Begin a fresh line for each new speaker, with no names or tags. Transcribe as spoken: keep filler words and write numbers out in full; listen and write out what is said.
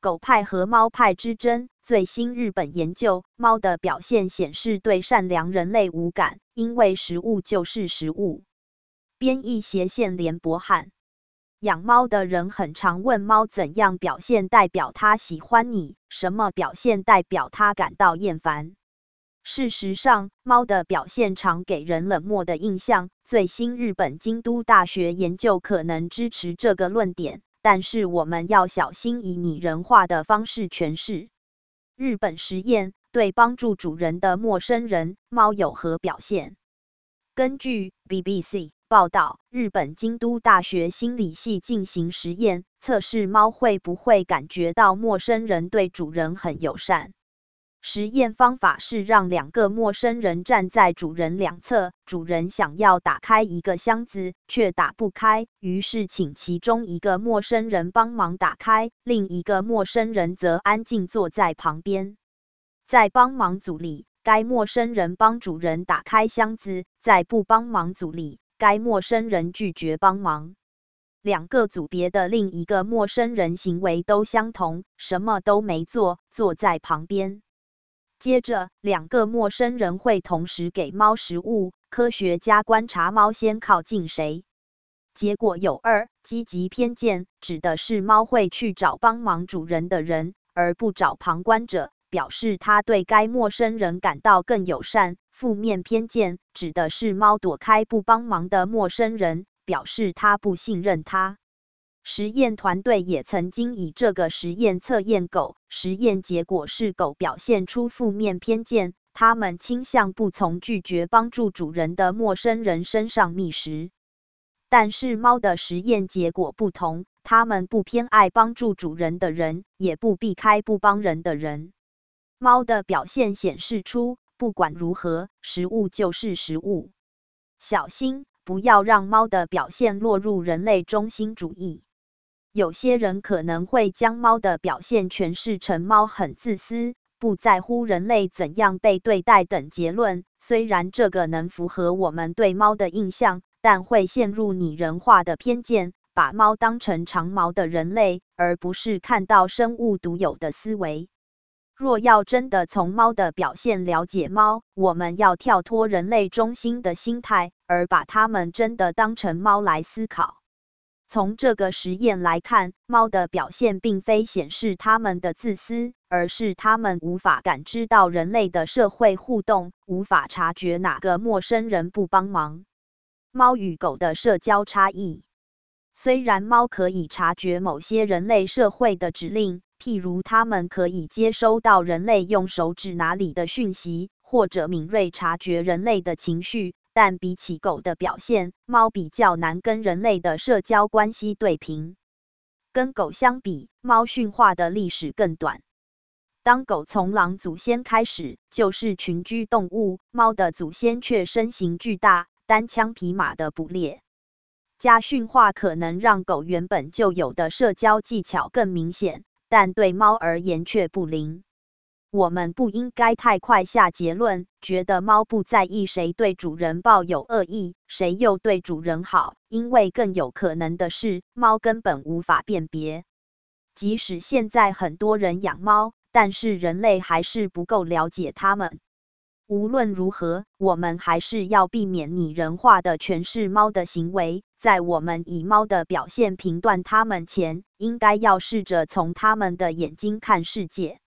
狗派和猫派之争。最新日本研究，猫的表现显示对善良人类无感，因为食物就是食物。编译斜线联博汉。养猫的人很常问猫怎样表现代表它喜欢你，什么表现代表它感到厌烦。事实上，猫的表现常给人冷漠的印象。最新日本京都大学研究可能支持这个论点，但是我们要小心以拟人化的方式诠释。日本实验对帮助主人的陌生人，猫有何表现？根据 B B C 报道，日本京都大学心理系进行实验，测试猫会不会感觉到陌生人对主人很友善。实验方法是让两个陌生人站在主人两侧，主人想要打开一个箱子，却打不开，于是请其中一个陌生人帮忙打开，另一个陌生人则安静坐在旁边。在帮忙组里，该陌生人帮主人打开箱子；在不帮忙组里，该陌生人拒绝帮忙。两个组别的另一个陌生人行为都相同，什么都没做，坐在旁边。接着，两个陌生人会同时给猫食物，科学家观察猫先靠近谁。结果有二，积极偏见，指的是猫会去找帮忙主人的人，而不找旁观者，表示它对该陌生人感到更友善。负面偏见，指的是猫躲开不帮忙的陌生人，表示它不信任他。实验团队也曾经以这个实验测验狗，实验结果是狗表现出负面偏见，它们倾向不从拒绝帮助主人的陌生人身上觅食。但是猫的实验结果不同，它们不偏爱帮助主人的人，也不避开不帮人的人。猫的表现显示出，不管如何，食物就是食物。小心，不要让猫的表现落入人类中心主义。有些人可能会将猫的表现诠释成猫很自私，不在乎人类怎样被对待等结论。虽然这个能符合我们对猫的印象，但会陷入拟人化的偏见，把猫当成长毛的人类，而不是看到生物独有的思维。若要真的从猫的表现了解猫，我们要跳脱人类中心的心态，而把它们真的当成猫来思考。从这个实验来看，猫的表现并非显示它们的自私，而是它们无法感知到人类的社会互动，无法察觉哪个陌生人不帮忙。猫与狗的社交差异。虽然猫可以察觉某些人类社会的指令，譬如它们可以接收到人类用手指哪里的讯息，或者敏锐察觉人类的情绪，但比起狗的表现，猫比较难跟人类的社交关系对平。跟狗相比，猫驯化的历史更短。当狗从狼祖先开始就是群居动物，猫的祖先却身形巨大、单枪匹马的捕猎。家驯化可能让狗原本就有的社交技巧更明显，但对猫而言却不灵。我们不应该太快下结论，觉得猫不在意谁对主人抱有恶意，谁又对主人好，因为更有可能的是，猫根本无法辨别。即使现在很多人养猫，但是人类还是不够了解它们。无论如何，我们还是要避免拟人化的诠释猫的行为。在我们以猫的表现评断它们前，应该要试着从它们的眼睛看世界。